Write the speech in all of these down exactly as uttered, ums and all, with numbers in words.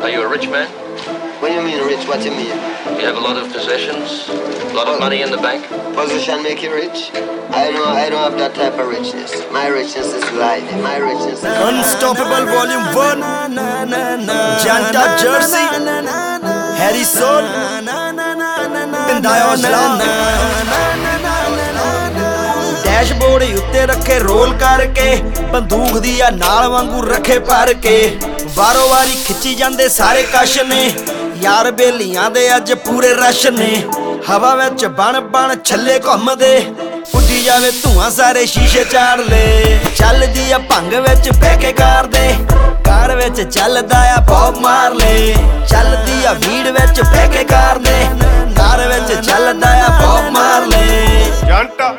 Are you a rich man? When you mean rich, what you mean? You have a lot of possessions? A lot of money in the bank? Position make you rich? I don't, I don't have that type of richness. My richness is life. My richness is Unstoppable Volume one, Janta Jersey, Harry Soul, Pindayo dashboard ਉੱਤੇ ਰੱਖੇ role ਕਰਕੇ ਬੰਦੂਕ ਦੀ ਆ ਨਾਲ ਵਾਂਗੂ ਰੱਖੇ ਪਰ ਕੇ ਵਾਰੋ ਵਾਰੀ ਖਿੱਚੀ ਜਾਂਦੇ ਸਾਰੇ ਕਸ਼ ਨੇ ਯਾਰ ਬੇਲੀਆਂ ਦੇ ਅੱਜ ਪੂਰੇ ਰਸ਼ ਨੇ ਹਵਾ ਵਿੱਚ ਬਣ ਬਣ ਛੱਲੇ ਘੁੰਮਦੇ ਉੱਡੀ ਜਾਵੇ ਧੂਆਂ ਸਾਰੇ ਸ਼ੀਸ਼ੇ ਚਾੜ ਲੈ ਚੱਲਦੀ ਆ ਭੰਗ ਵਿੱਚ ਬਹਿ ਕੇ ਕਾਰ ਦੇ ਕਾਰ ਵਿੱਚ ਚੱਲਦਾ ਆ ਬੌਬ ਮਾਰ ਲੈ ਚੱਲਦੀ ਆ ਵੀੜ ਵਿੱਚ ਬਹਿ ਕੇ ਕਾਰ ਦੇ ਕਾਰ ਵਿੱਚ ਚੱਲਦਾ ਆ ਬੌਬ ਮਾਰ ਲੈ ਜੰਟਾ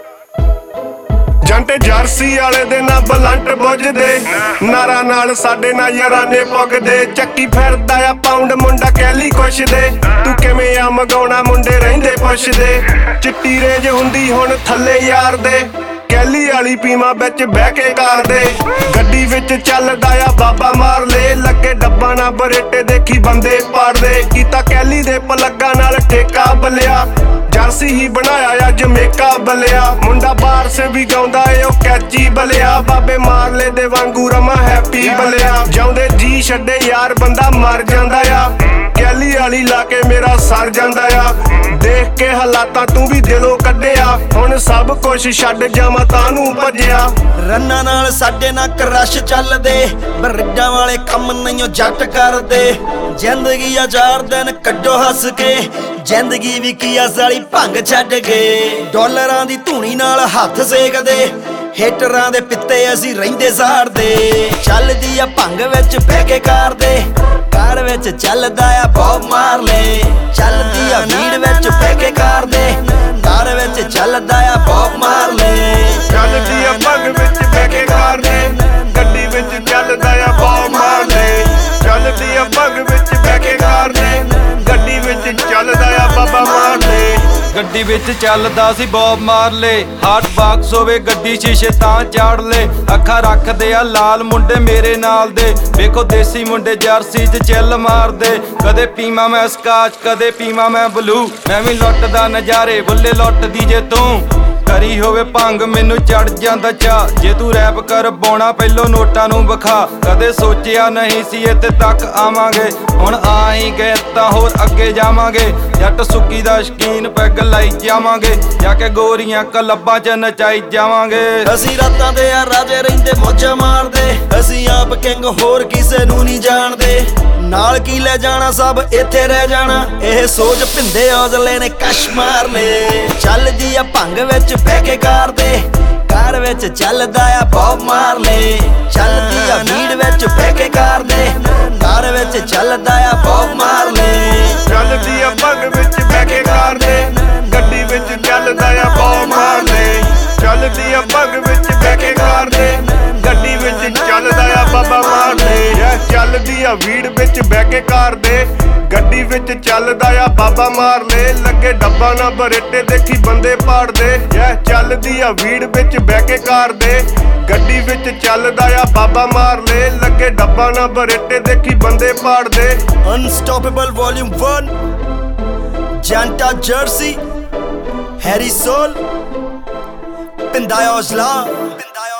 ਜੰਟੇ ਜਰਸੀ ਵਾਲੇ ਦੇ ਨਾ ਬਲੰਟ ਬੁੱਝਦੇ ਨਾਰਾ ਨਾਲ ਸਾਡੇ ਨਾਲ ਯਾਰਾਂ ਨੇ ਪੁੱਗਦੇ ਚੱਕੀ ਫਿਰਦਾ ਆ ਪਾਉਂਡ ਮੁੰਡਾ ਕੈਲੀ ਕੁਛ ਦੇ ਤੂੰ ਕਿਵੇਂ ਆ ਮਗਾਉਣਾ ਮੁੰਡੇ ਰਹਿੰਦੇ ਪੁੱਛਦੇ ਚਿੱਟੀ ਰੇਂਜ ਹੁੰਦੀ ਹੁਣ ਥੱਲੇ ਯਾਰ ਦੇ ਕੈਲੀ ਵਾਲੀ ਪੀਮਾ ਵਿੱਚ ਬਹਿ ਕੇ ਕਰਦੇ ਗੱਡੀ ਵਿੱਚ ਚੱਲਦਾ ਆ ਬਾਬਾ ਮਾਰ ਲੈ ਲੱਗੇ ਡੱਬਾ ਨਾ ਬਰੇਟੇ ਦੇਖੀ ਬੰਦੇ ਪਾੜਦੇ ਕੀਤਾ ਕੈਲੀ ਦੇ ਪਲੱਗਾ ਨਾਲ ਠੇਕਾ ਬਲਿਆ ਜਰਸੀ ਹੀ ਬਣਾਇਆ ਅੱਜ ਮੇਕਾ ਬਲਿਆ ਮੁੰਡਾ ਬਾਰਸ ਵੀ ਗਾਉਂਦਾ ਏ ਉਹ ਕੈਚੀ ਬਲਿਆ ਬਾਬੇ ਮਾਰਲੇ ਦੇ ਵਾਂਗੂ ਰਮਾ ਹੈਪੀ ਬਲਿਆ ਜਾਉਂਦੇ ਜੀ ਛੱਡੇ ਯਾਰ ਬੰਦਾ ਮਰ ਜਾਂਦਾ ਆ ਕੈਲੀ ਵਾਲੀ ਲਾ ਕੇ ਮੇਰਾ ਸਰ ਜਾਂਦਾ ਆ ਦੇਖ ਕੇ ਹਾਲਾਤਾਂ ਤੂੰ ਵੀ ਦਿਲੋਂ ਕੱਢਿਆ ਹੁਣ ਸਭ ਕੁਛ ਛੱਡ ਜਾਵਾਂ ਤਾਂ ਨੂੰ ਭੱਜਿਆ ਰੰਨਾਂ ਨਾਲ ਸਾਡੇ ਨਾਲ ਕਰਸ਼ ਚੱਲਦੇ ਬਰਿੱਡਾਂ ਵਾਲੇ ਕੰਮ ਨਹੀਂ ਜੱਟ ਕਰਦੇ ਜ਼ਿੰਦਗੀ ਆ ਚਾਰ ਦਿਨ ਕੱਢੋ ਹੱਸ ਕੇ ਜ਼ਿੰਦਗੀ ਵੀ ਕੀ ਆ ਸਾਲੀ ਭੰਗ ਛੱਡ ਕੇ ਡਾਲਰਾਂ ਦੀ ਧੂਣੀ ਨਾਲ ਹੱਥ ਸੇਕਦੇ ਹੇਟਰਾਂ ਦੇ ਪਿੱਤੇ ਅਸੀਂ ਰਹਿੰਦੇ ਸਾੜਦੇ ਚੱਲਦੀ ਆ ਭੰਗ ਵਿੱਚ ਬਹਿ ਕੇ ਕਰਦੇ ਕਾਰ ਵਿੱਚ ਚੱਲਦਾ ਆ ਬੌਬ ਮਾਰ ਲੈ ਚੱਲਦੀ ਆ ਵੀੜ ਵਿੱਚ ਬਹਿ ਕੇ ਕਰਦੇ ਕਾਰ ਵਿੱਚ ਚੱਲਦਾ ਆ ਬੌਬ ਮਾਰ ਲੈ ਚੱਲਦੀ ਆ ਭੰਗ ਵਿੱਚ ਬਹਿ ਕੇ ਕਰਦੇ ਗੱਡੀ ਵਿੱਚ ਚੱਲਦਾ ਆ ਬੌਬ ਮਾਰ ਲੈ ਚੱਲਦੀ ਆ ਭੰਗ ਵਿੱਚ ਬਹਿ ਕੇ ਕਰਦੇ ਗੱਡੀ ਵਿੱਚ ਚੱਲਦਾ ਆ ਬਾਬਾ ਮਾਰ ਲੈ ਗੱਡੀ ਵਿੱਚ ਚੱਲਦਾ ਸੀ ਬੌਬ ਮਾਰ ਲੈ ਹਾਰਟ ਬਾਕਸ ਹੋਵੇ ਗੱਡੀ ਸ਼ੀਸ਼ੇ ਤਾਂ ਚਾੜ ਲੈ ਅੱਖਾਂ ਰੱਖਦੇ ਆ ਲਾਲ ਮੁੰਡੇ ਮੇਰੇ ਨਾਲ ਦੇ ਵੇਖੋ ਦੇਸੀ ਮੁੰਡੇ ਜਰਸੀ 'ਚ ਚਿੱਲ ਮਾਰਦੇ ਕਦੇ ਪੀਵਾਂ ਮੈਂ ਸਕਾਚ ਕਦੇ ਪੀਵਾਂ ਮੈਂ ਬਲੂ ਮੈਂ ਵੀ ਲੁੱਟਦਾ ਨਜ਼ਾਰੇ ਬੁੱਲੇ ਲੁੱਟਦੀ ਜੇ ਤੂੰ ਕਰੀ ਹੋਵੇ ਭੰਗ ਮੈਨੂੰ ਚੜ ਜਾਂਦਾ ਚਾ ਜੇ ਤੂੰ ਰੈਪ ਕਰ ਬਾਉਣਾ ਪਹਿਲੋਂ ਨੋਟਾਂ ਨੂੰ ਵਿਖਾ ਕਦੇ ਸੋਚਿਆ ਨਹੀਂ ਸੀ ਇੱਥੇ ਤੱਕ ਆਵਾਂਗੇ ਹੁਣ ਆ ਹੀ ਗਏ ਤਾਂ ਹੋਰ ਅੱਗੇ ਜਾਵਾਂਗੇ ਜੱਟ ਸੁੱਕੀ ਦਾ ਸ਼ਕੀਨ ਪੈਗ ਲਾਈ ਜਾਵਾਂਗੇ ਜਾ ਕੇ ਗੋਰੀਆਂ ਕਲੱਬਾਂ 'ਚ ਨਚਾਈ ਜਾਵਾਂਗੇ ਅਸੀਂ ਰਾਤਾਂ ਦੇ ਆ ਰਾਜੇ ਰਹਿੰਦੇ ਮੌਜਾਂ ਮਾਰਦੇ ਅਸੀਂ ਆਪ ਕਿੰਗ ਹੋਰ ਕਿਸੇ ਨੂੰ ਨਹੀਂ ਜਾਣਦੇ ਨਾਲ ਕੀ ਲੈ ਜਾਣਾ ਸਭ ਇੱਥੇ ਰਹਿ ਜਾਣਾ ਇਹ ਸੋਚ ਭਿੰਦੇ ਔਜਲੇ ਨੇ ਕਸ਼ ਮਾਰ ਲੈ ਚੱਲਦੀ ਆ ਭੰਗ ਵਿੱਚ ਬਹਿ ਕੇ ਕਰਦੇ ਕਾਰ ਵਿੱਚ ਚੱਲਦਾ ਆ ਬੌਬ ਮਾਰ ਲੈ ਚੱਲਦੀ ਆ ਵੀੜ ਵਿੱਚ ਬਹਿ ਕੇ ਕਰਦੇ ਕਾਰ ਵਿੱਚ ਚੱਲਦਾ ਆ ਬੌਬ ਮਾਰ ਲੈ ਚੱਲਦੀ ਆ ਭੰਗ ਵਿੱਚ ਬਹਿ ਕੇ ਕਰਦੇ ਗੱਡੀ ਵਿੱਚ ਚੱਲਦਾ ਆ ਬੌਬ ਮਾਰ ਲੈ ਚੱਲਦੀ ਆ ਭੰਗ ਵਿੱਚ ਬਹਿ ਕੇ ਕਰਦੇ ਗੱਡੀ ਵਿੱਚ ਚੱਲਦਾ ਆ ਬਾਬਾ ਮਾਰ ਲੈ ਚੱਲਦੀ ਆ ਵੀੜ ਵਿੱਚ ਬਹਿ ਕੇ ਕਰਦੇ ਗੱਡੀ ਵਿੱਚ ਚੱਲਦਾ ਆ ਬਾਬਾ ਮਾਰ ਲੈ ਲੱਗੇ ਡੱਬਾ ਨਾ ਬਰੇਟੇ ਦੇਖੀ ਬੰਦੇ ਪਾੜਦੇ ਜੈ ਚੱਲਦੀ ਆ ਵੀੜ ਵਿੱਚ ਬਹਿ ਕੇ ਕਰਦੇ ਗੱਡੀ ਵਿੱਚ ਚੱਲਦਾ ਆ ਬਾਬਾ ਮਾਰ ਲੈ ਲੱਗੇ ਡੱਬਾ ਨਾ ਬਰੇਟੇ ਦੇਖੀ ਬੰਦੇ ਪਾੜਦੇ Unstoppable Volume one, Janta Jersey, Harry Soul, Pindayo Islam.